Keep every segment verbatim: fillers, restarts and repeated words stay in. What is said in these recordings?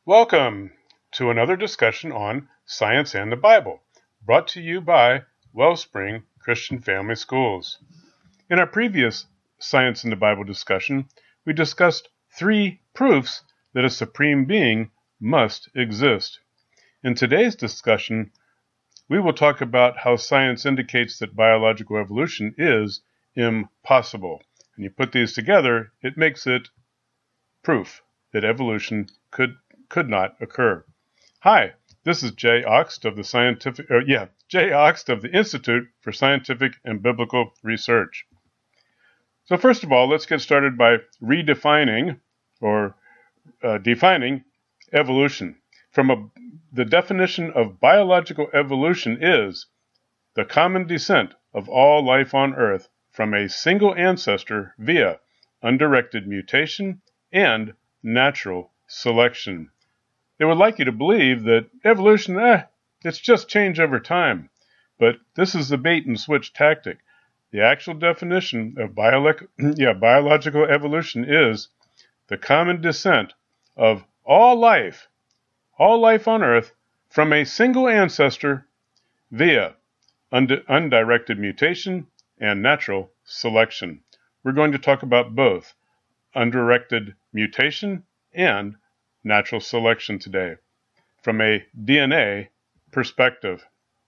Welcome to another discussion on science and the Bible, brought to you by Wellspring Christian Family Schools. In our previous Science and the Bible discussion, we discussed three proofs that a supreme being must exist. In today's discussion, we will talk about how science indicates that biological evolution is impossible. And you put these together, it makes it proof that evolution could could not occur. Hi, this is Jay Oxt of the scientific, or yeah, Jay Oxt of the Institute for Scientific and Biblical Research. So first of all, let's get started by redefining or uh, defining evolution. From a, the definition of biological evolution is the common descent of all life on Earth from a single ancestor via undirected mutation and natural selection. They would like you to believe that evolution, eh, it's just change over time. But this is the bait and switch tactic. The actual definition of biolo- yeah, biological evolution is the common descent of all life, all life on Earth, from a single ancestor via und- undirected mutation and natural selection. We're going to talk about both undirected mutation and natural selection today from a D N A perspective.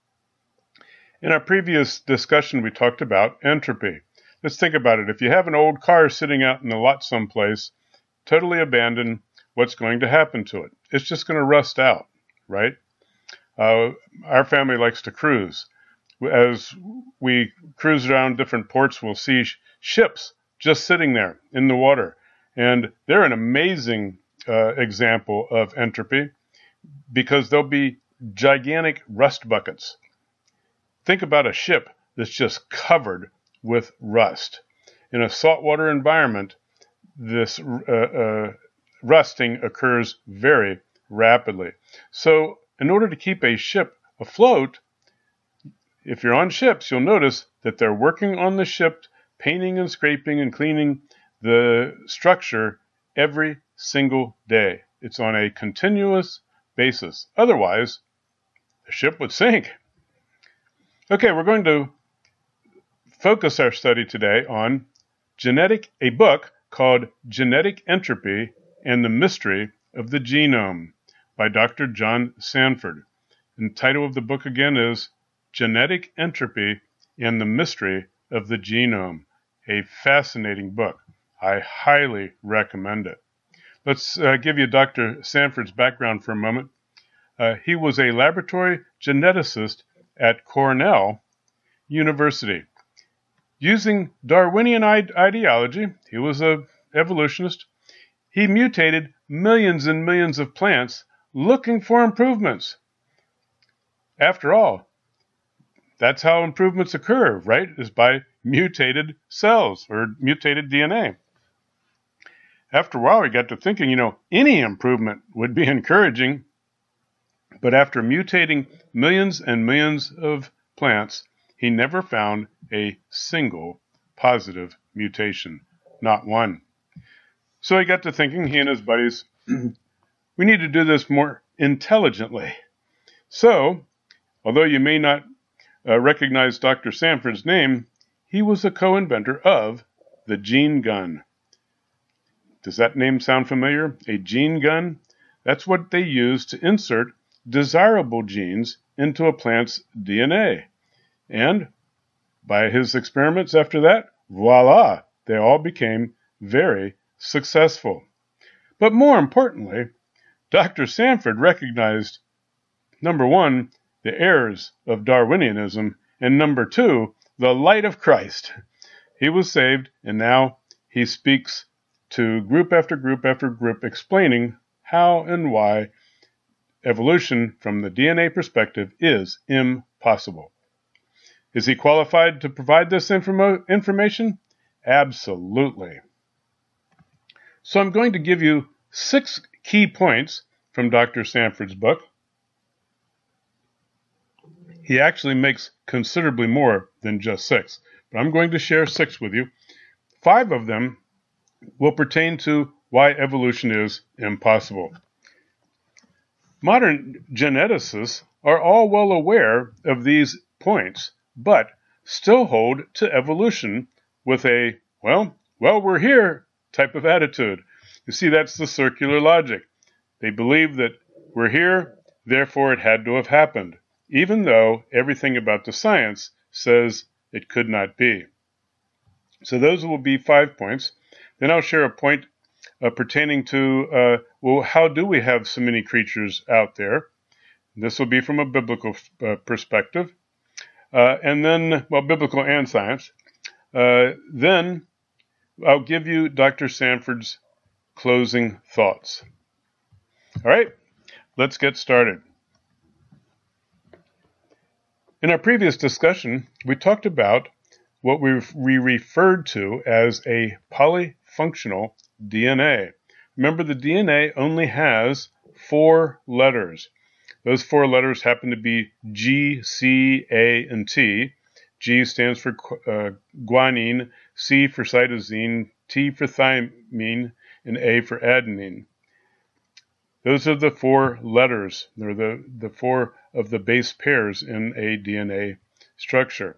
In our previous discussion, we talked about entropy. Let's think about it. If you have an old car sitting out in the lot someplace, totally abandoned, what's going to happen to it? It's just going to rust out, right? Uh, our family likes to cruise. As we cruise around different ports, we'll see sh- ships just sitting there in the water. And they're an amazing uh, example of entropy because they'll be gigantic rust buckets. Think about a ship that's just covered with rust. In a saltwater environment, this uh, uh, rusting occurs very rapidly. So in order to keep a ship afloat, if you're on ships, you'll notice that they're working on the ship, painting and scraping and cleaning the structure every single day. It's on a continuous basis. Otherwise, the ship would sink. Okay, we're going to focus our study today on genetic, a book called Genetic Entropy and the Mystery of the Genome by Doctor John Sanford. And the title of the book again is Genetic Entropy and the Mystery of the Genome, a fascinating book. I highly recommend it. Let's uh, give you Doctor Sanford's background for a moment. Uh, he was a laboratory geneticist at Cornell University. Using Darwinian ide- ideology, he was an evolutionist. He mutated millions and millions of plants looking for improvements. After all, that's how improvements occur, right? Is by mutated cells or mutated D N A. After a while, he got to thinking, you know, any improvement would be encouraging. But after mutating millions and millions of plants, he never found a single positive mutation, not one. So he got to thinking, he and his buddies, we need to do this more intelligently. So, although you may not uh, recognize Doctor Sanford's name, he was a co-inventor of the gene gun. Does that name sound familiar? A gene gun? That's what they use to insert desirable genes into a plant's D N A. And by his experiments after that, voila, they all became very successful. But more importantly, Doctor Sanford recognized, number one, the errors of Darwinianism, and number two, the light of Christ. He was saved, and now he speaks to group after group after group explaining how and why evolution from the D N A perspective is impossible. Is he qualified to provide this informo- information? Absolutely. So I'm going to give you six key points from Doctor Sanford's book. He actually makes considerably more than just six, but I'm going to share six with you. Five of them will pertain to why evolution is impossible. Modern geneticists are all well aware of these points, but still hold to evolution with a, well, well, we're here type of attitude. You see, that's the circular logic. They believe that we're here, therefore it had to have happened, even though everything about the science says it could not be. So those will be five points. Then I'll share a point uh, pertaining to, uh, well, how do we have so many creatures out there? This will be from a biblical uh, perspective. Uh, and then, well, biblical and science. Uh, then I'll give you Doctor Sanford's closing thoughts. All right, let's get started. In our previous discussion, we talked about what we, we referred to as a polyfunctional D N A. Remember, the D N A only has four letters. Those four letters happen to be G, C, A, and T. G stands for uh, guanine, C for cytosine, T for thymine, and A for adenine. Those are the four letters. They're the, the four of the base pairs in a D N A structure.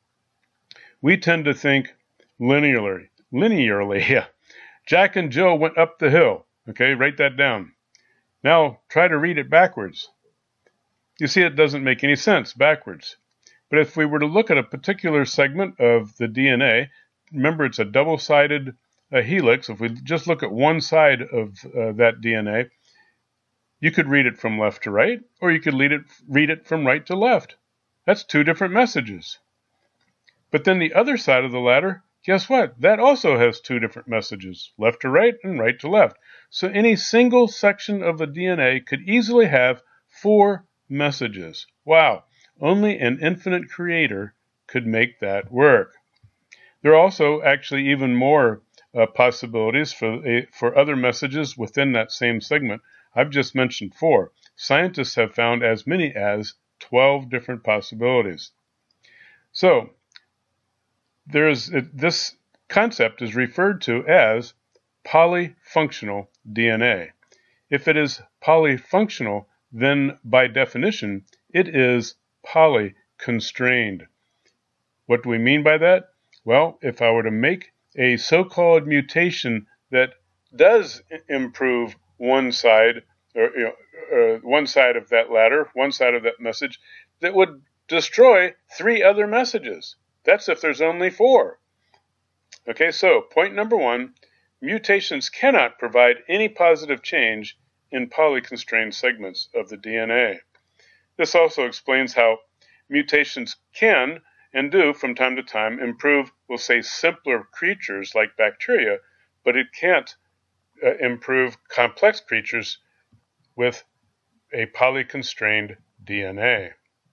We tend to think linearly. Linearly, yeah. Jack and Jill went up the hill. Okay, write that down. Now, try to read it backwards. You see, it doesn't make any sense backwards. But if we were to look at a particular segment of the D N A, remember it's a double-sided uh, helix. If we just look at one side of uh, that D N A, you could read it from left to right, or you could read it, read it from right to left. That's two different messages. But then the other side of the ladder, guess what? That also has two different messages, left to right and right to left. So any single section of the D N A could easily have four messages. Wow, only an infinite creator could make that work. There are also actually even more uh, possibilities for, a, for other messages within that same segment. I've just mentioned four. Scientists have found as many as twelve different possibilities. So, there is this concept is referred to as polyfunctional D N A. If it is polyfunctional, then by definition, it is polyconstrained. What do we mean by that? Well, if I were to make a so-called mutation that does improve one side, or you know, uh, one side of that ladder, one side of that message, that would destroy three other messages. That's if there's only four. Okay, so point number one, mutations cannot provide any positive change in polyconstrained segments of the D N A. This also explains how mutations can and do from time to time improve, we'll say, simpler creatures like bacteria, but it can't uh, improve complex creatures with a polyconstrained D N A.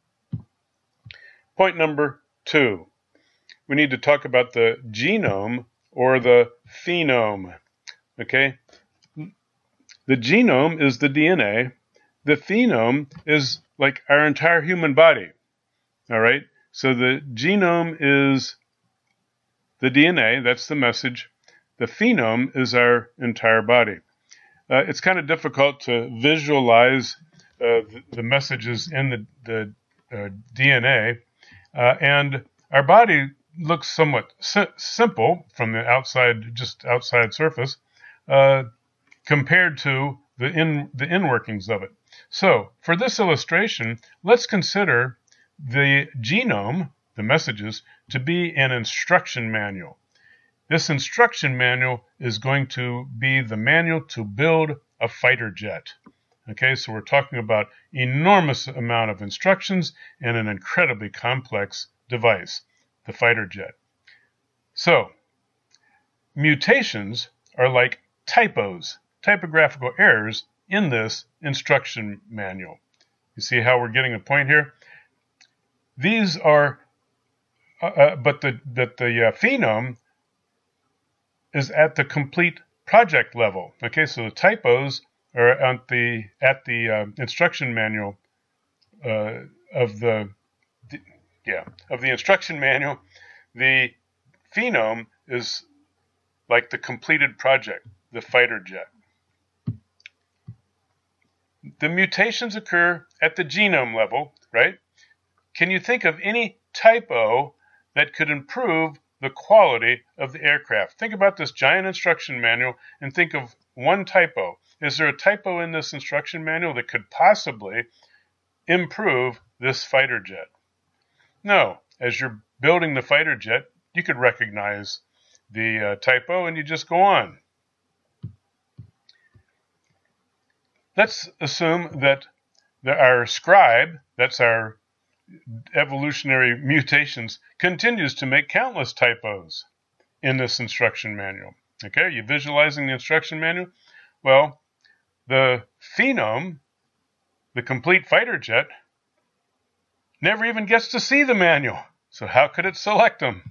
Point number two. We need to talk about the genome or the phenome. Okay? The genome is the D N A. The phenome is like our entire human body. All right? So the genome is the D N A. That's the message. The phenome is our entire body. Uh, it's kind of difficult to visualize uh, the, the messages in the, the uh, D N A. Uh, and our body looks somewhat si- simple from the outside, just outside surface, uh, compared to the in the in workings of it. So, for this illustration, let's consider the genome, the messages, to be an instruction manual. This instruction manual is going to be the manual to build a fighter jet. Okay, so we're talking about enormous amount of instructions and an incredibly complex device, the fighter jet. So, mutations are like typos, typographical errors in this instruction manual. You see how we're getting a point here? These are, uh, uh, but the, that the uh, phenome is at the complete project level. Okay, so the typos are at the at the uh, instruction manual uh, of the, the yeah of the instruction manual. The phenome is like the completed project, the fighter jet. the mutations occur at the genome level, right? Can you think of any typo that could improve the quality of the aircraft? Think about this giant instruction manual and think of one typo. Is there a typo in this instruction manual that could possibly improve this fighter jet? No. As you're building the fighter jet, you could recognize the uh, typo and you just go on. Let's assume that the, our scribe, that's our evolutionary mutations, continues to make countless typos in this instruction manual. Okay, are you visualizing the instruction manual? Well, the phenome, the complete fighter jet, never even gets to see the manual. So how could it select them?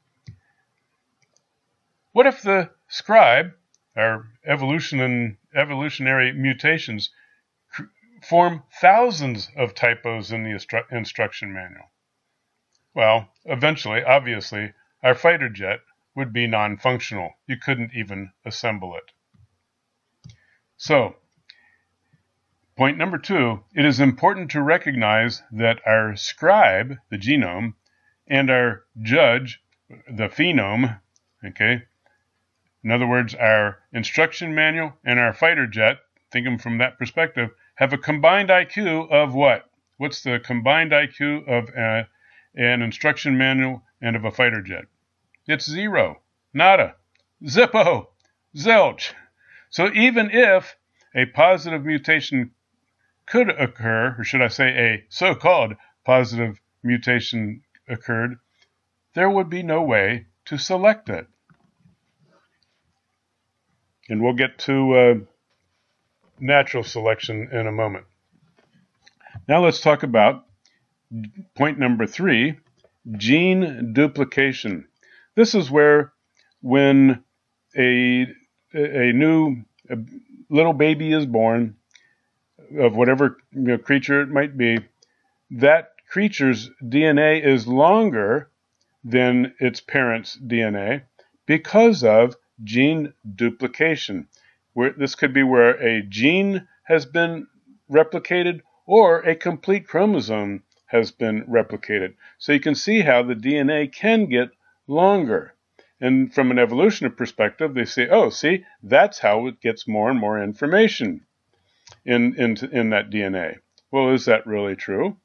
What if the scribe, our evolution and evolutionary mutations, form thousands of typos in the instru- instruction manual? Well, eventually, obviously, our fighter jet would be non-functional. You couldn't even assemble it. So, point number two, it is important to recognize that our scribe, the genome, and our judge, the phenome, okay, in other words, our instruction manual and our fighter jet, think of them from that perspective, have a combined I Q of what? What's the combined I Q of a, an instruction manual and of a fighter jet? It's zero, nada, zippo, zilch. So even if a positive mutation could occur, or should I say a so-called positive mutation occurred, there would be no way to select it. And we'll get to uh, natural selection in a moment. Now let's talk about point number three, gene duplication. This is where when a, a new a little baby is born, of whatever you know, creature it might be, that creature's D N A is longer than its parent's D N A because of gene duplication. Where this could be where a gene has been replicated or a complete chromosome has been replicated. So you can see how the D N A can get longer. And from an evolutionary perspective, they say, oh, see, that's how it gets more and more information in, in, in that D N A. Well, is that really true?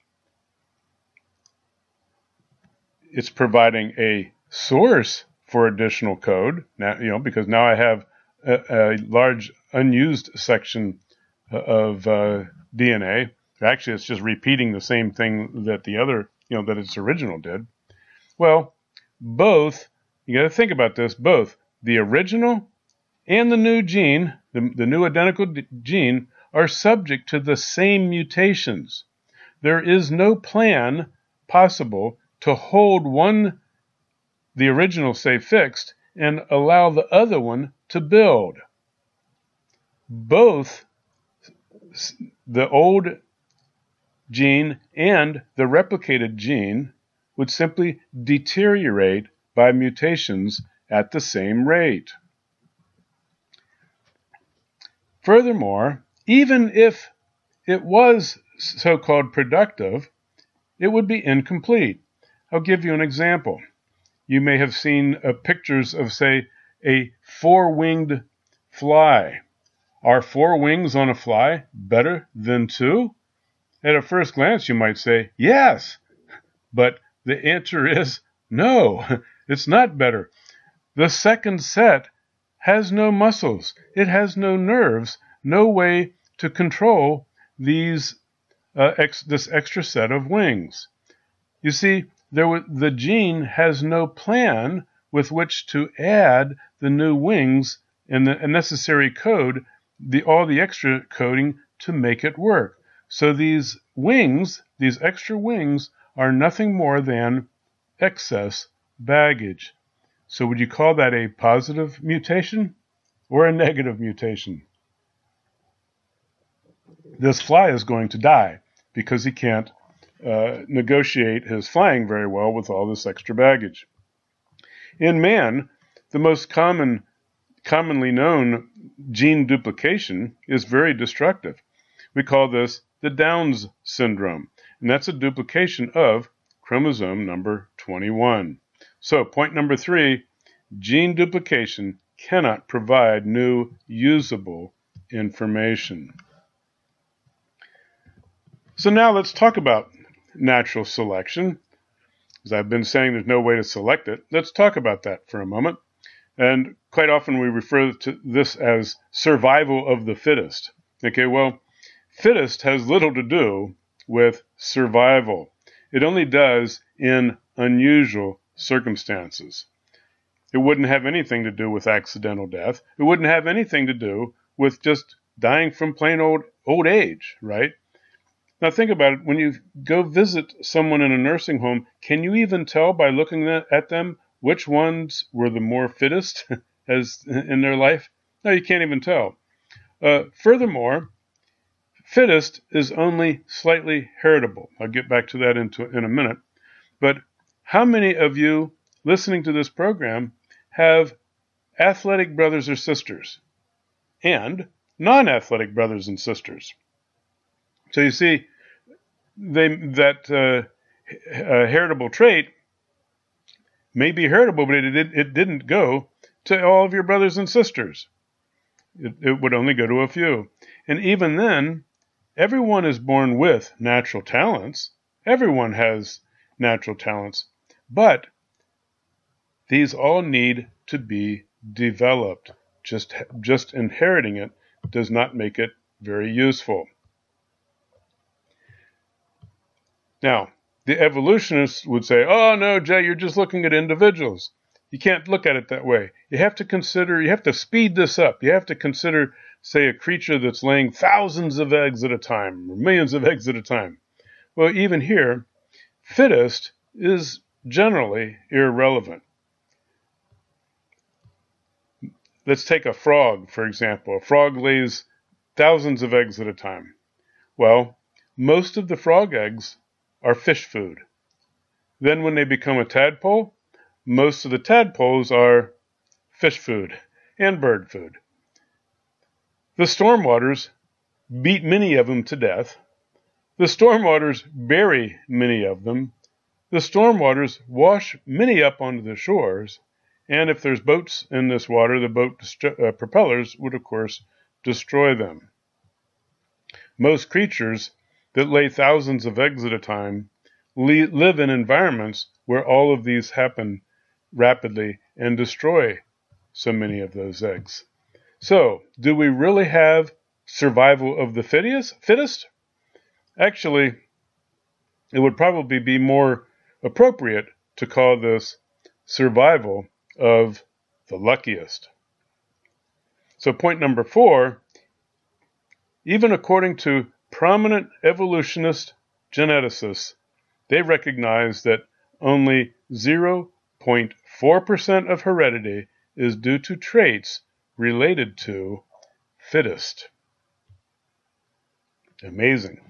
It's providing a source for additional code, now, you know, because now I have a, a large unused section of uh, D N A. Actually, it's just repeating the same thing that the other, you know, that its original did. Well, both, you got to think about this, both the original and the new gene, the, the new identical d- gene, are subject to the same mutations. There is no plan possible to hold one, the original, say, fixed, and allow the other one to build. Both the old gene and the replicated gene would simply deteriorate by mutations at the same rate. Furthermore, even if it was so-called productive, it would be incomplete. I'll give you an example. You may have seen uh, pictures of, say, a four-winged fly. Are four wings on a fly better than two? At a first glance, you might say, yes, but the answer is no, it's not better. The second set has no muscles. It has no nerves, no way to control these uh, ex- this extra set of wings. You see, there w- the gene has no plan with which to add the new wings and the necessary code, the all the extra coding to make it work. So these wings, these extra wings, are nothing more than excess baggage. So would you call that a positive mutation or a negative mutation? This fly is going to die because he can't uh, negotiate his flying very well with all this extra baggage. In man, the most common, commonly known gene duplication is very destructive. We call this the Downs syndrome, and that's a duplication of chromosome number twenty-one. So point number three, gene duplication cannot provide new usable information. So now let's talk about natural selection. As I've been saying, there's no way to select it. Let's talk about that for a moment. And quite often we refer to this as survival of the fittest. Okay, well, fittest has little to do with survival. It only does in unusual circumstances. It wouldn't have anything to do with accidental death. It wouldn't have anything to do with just dying from plain old old age, right? Now think about it. When you go visit someone in a nursing home, can you even tell by looking at them which ones were the more fittest as in their life? No, you can't even tell. Uh, furthermore, fittest is only slightly heritable. I'll get back to that into, in a minute. But how many of you listening to this program have athletic brothers or sisters and non-athletic brothers and sisters? So you see, they, that uh, uh, heritable trait may be heritable, but it, it, it didn't go to all of your brothers and sisters. It, it would only go to a few. And even then, everyone is born with natural talents. Everyone has natural talents. But these all need to be developed. Just, just inheriting it does not make it very useful. Now, the evolutionists would say, oh, no, Jay, you're just looking at individuals. You can't look at it that way. You have to consider, you have to speed this up. You have to consider, say, a creature that's laying thousands of eggs at a time, or millions of eggs at a time. Well, even here, fittest is generally irrelevant. Let's take a frog, for example. A frog lays thousands of eggs at a time. Well, most of the frog eggs are fish food. Then when they become a tadpole, most of the tadpoles are fish food and bird food. The stormwaters beat many of them to death. The stormwaters bury many of them. The stormwaters wash many up onto the shores. And if there's boats in this water, the boat uh, propellers would, of course, destroy them. Most creatures that lay thousands of eggs at a time li- live in environments where all of these happen rapidly and destroy so many of those eggs. So, do we really have survival of the fittest? Actually, it would probably be more appropriate to call this survival of the luckiest. So point number four, even according to prominent evolutionist geneticists, they recognize that only zero point four percent of heredity is due to traits related to fittest. Amazing.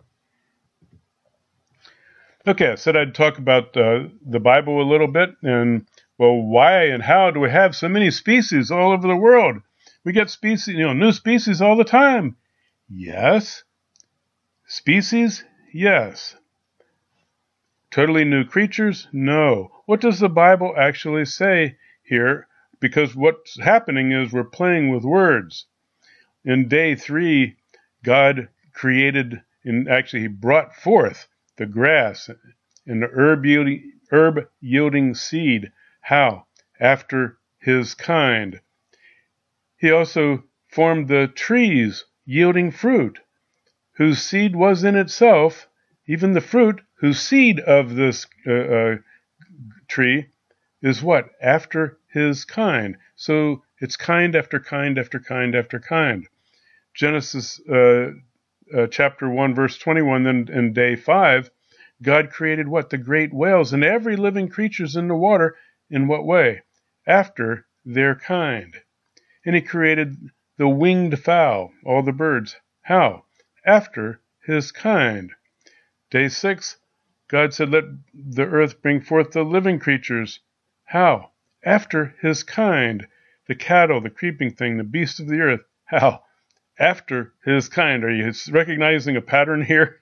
Okay, I said I'd talk about uh, the Bible a little bit, and well, why and how do we have so many species all over the world? We get species, you know, new species all the time. Yes. Species? Yes. Totally new creatures? No. What does the Bible actually say here? Because what's happening is we're playing with words. In day three, God created, and actually he brought forth the grass and the herb yielding, herb yielding seed. How? After his kind. He also formed the trees yielding fruit, whose seed was in itself, even the fruit, whose seed of this uh, uh, tree is what? After his kind. So it's kind after kind after kind after kind. Genesis uh, uh, chapter one, verse twenty-one, then in day five, God created what? The great whales and every living creatures in the water. In what way? After their kind. And he created the winged fowl, all the birds. How? After his kind. Day six, God said, let the earth bring forth the living creatures. How? After his kind. The cattle, the creeping thing, the beasts of the earth. How? after his kind. Are you recognizing a pattern here?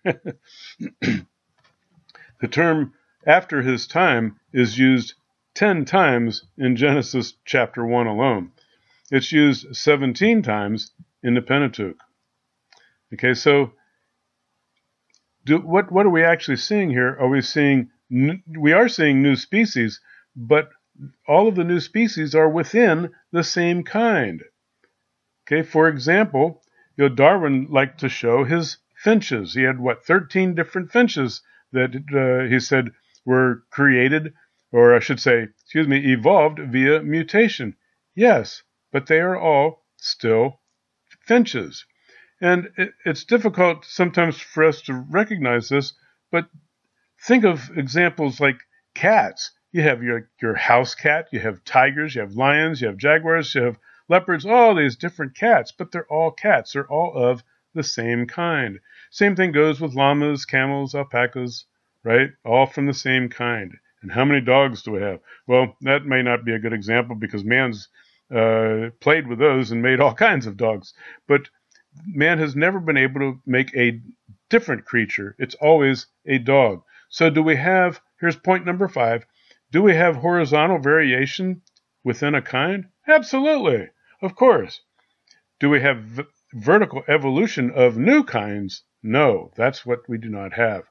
The term after his time is used ten times in Genesis chapter one alone. It's used seventeen times in the Pentateuch. Okay, so do, what, what are we actually seeing here? Are we seeing, we are seeing new species, but all of the new species are within the same kind. Okay, for example, you know, Darwin liked to show his finches. He had, what, thirteen different finches that uh, he said were created, or I should say, excuse me, evolved via mutation. Yes, but they are all still finches. And it, it's difficult sometimes for us to recognize this, but think of examples like cats. You have your, your house cat, you have tigers, you have lions, you have jaguars, you have leopards, all these different cats, but they're all cats. They're all of the same kind. Same thing goes with llamas, camels, alpacas, right? All from the same kind. And how many dogs do we have? Well, that may not be a good example because man's uh, played with those and made all kinds of dogs. But man has never been able to make a different creature. It's always a dog. So do we have, here's point number five, do we have horizontal variation within a kind? Absolutely, of course. Do we have v- vertical evolution of new kinds? No, that's what we do not have.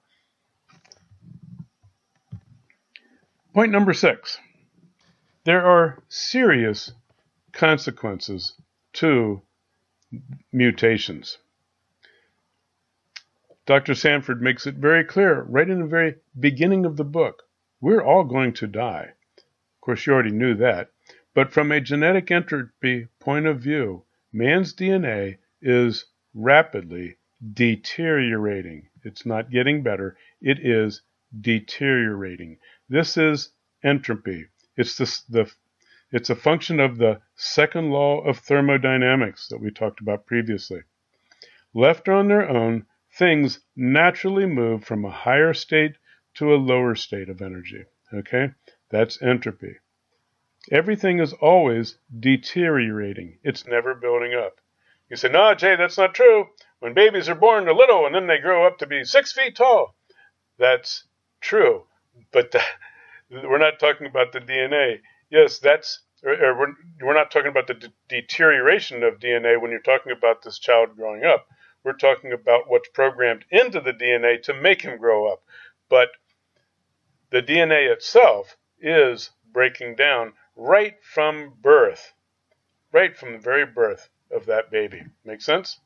Point number six. There are serious consequences to mutations. Doctor Sanford makes it very clear right in the very beginning of the book. We're all going to die. Of course, you already knew that. But from a genetic entropy point of view, man's D N A is rapidly deteriorating. It's not getting better. It is deteriorating. This is entropy. It's the, the it's a function of the second law of thermodynamics that we talked about previously. Left on their own, things naturally move from a higher state to a lower state of energy. Okay? That's entropy. Everything is always deteriorating. It's never building up. You say, no, Jay, that's not true. When babies are born, they're little, and then they grow up to be six feet tall. That's true. But the, we're not talking about the D N A. Yes, that's, or, or we're, we're not talking about the de- deterioration of D N A when you're talking about this child growing up. We're talking about what's programmed into the D N A to make him grow up. But the D N A itself is breaking down right from birth, right from the very birth of that baby. Make sense?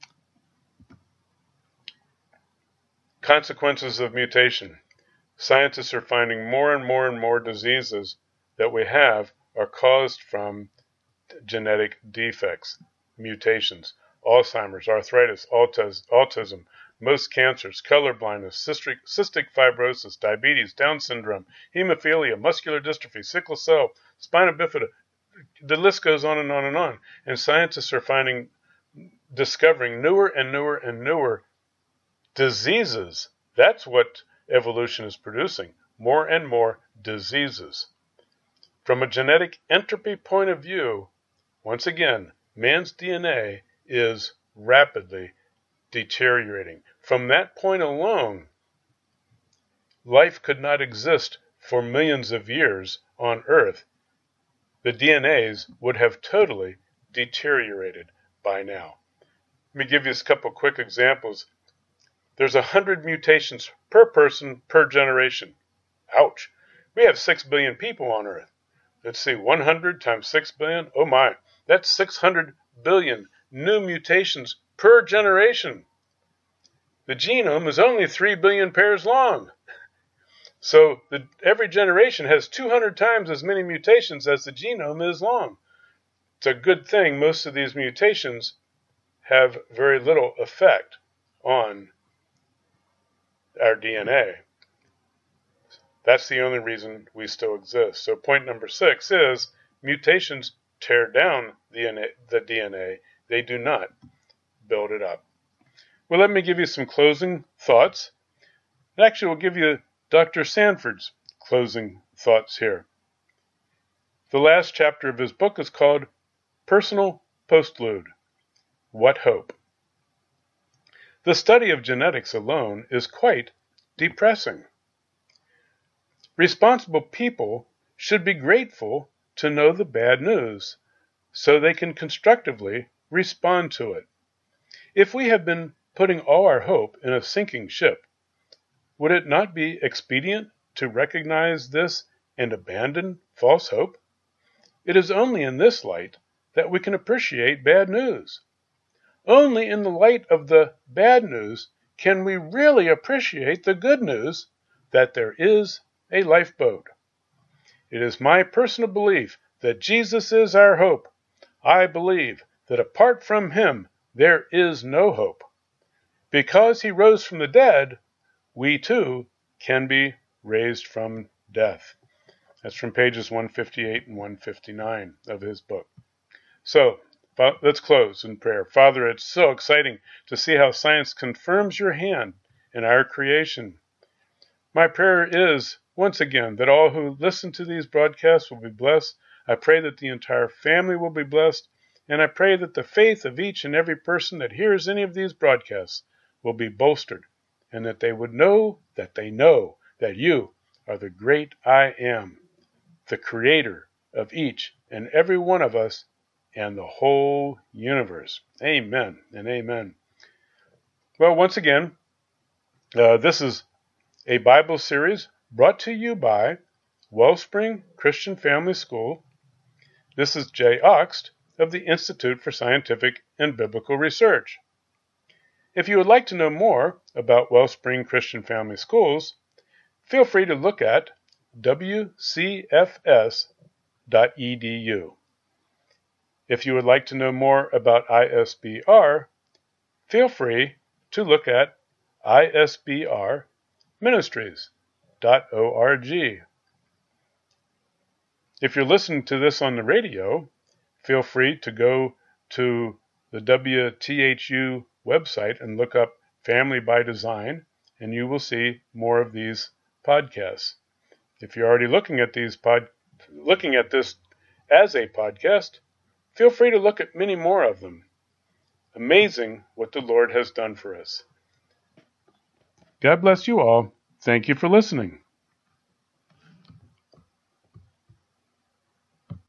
Consequences of mutation. Scientists are finding more and more and more diseases that we have are caused from genetic defects, mutations. Alzheimer's, arthritis, autis- autism, most cancers, color blindness, cystic, cystic fibrosis, diabetes, Down syndrome, hemophilia, muscular dystrophy, sickle cell, spina bifida. The list goes on and on and on. And scientists are finding, discovering newer and newer and newer diseases. That's what evolution is producing, more and more diseases. From a genetic entropy point of view, once again, man's D N A is rapidly deteriorating. From that point alone, life could not exist for millions of years on Earth. The D N As would have totally deteriorated by now. Let me give you a couple quick examples. There's one hundred mutations per person per generation. Ouch. We have six billion people on Earth. Let's see, one hundred times six billion. Oh my, that's six hundred billion new mutations per generation. The genome is only three billion pairs long. So the, every generation has two hundred times as many mutations as the genome is long. It's a good thing most of these mutations have very little effect on our D N A. That's the only reason we still exist. So point number six is mutations tear down the D N A. They do not build it up. Well, let me give you some closing thoughts. Actually, we'll give you Doctor Sanford's closing thoughts here. The last chapter of his book is called Personal Postlude. what hope? The study of genetics alone is quite depressing. Responsible people should be grateful to know the bad news so they can constructively respond to it. If we have been putting all our hope in a sinking ship, would it not be expedient to recognize this and abandon false hope? It is only in this light that we can appreciate bad news. Only in the light of the bad news can we really appreciate the good news that there is a lifeboat. It is my personal belief that Jesus is our hope. I believe that apart from him, there is no hope. Because he rose from the dead, we too can be raised from death. That's from pages one fifty-eight and one fifty-nine of his book. So, let's close in prayer. Father, it's so exciting to see how science confirms your hand in our creation. My prayer is, once again, that all who listen to these broadcasts will be blessed. I pray that the entire family will be blessed, and I pray that the faith of each and every person that hears any of these broadcasts will be bolstered, and that they would know that they know that you are the great I Am, the creator of each and every one of us and the whole universe. Amen and amen. Well, once again, uh, this is a Bible series brought to you by Wellspring Christian Family School. This is Jay Oxt of the Institute for Scientific and Biblical Research. If you would like to know more about Wellspring Christian Family Schools, feel free to look at w c f s dot e d u. If you would like to know more about I S B R, feel free to look at i s b r ministries dot org. If you're listening to this on the radio, feel free to go to the W T H U website and look up Family by Design, and you will see more of these podcasts. If you're already looking at these pod, looking at this as a podcast, feel free to look at many more of them. Amazing what the Lord has done for us. God bless you all. Thank you for listening.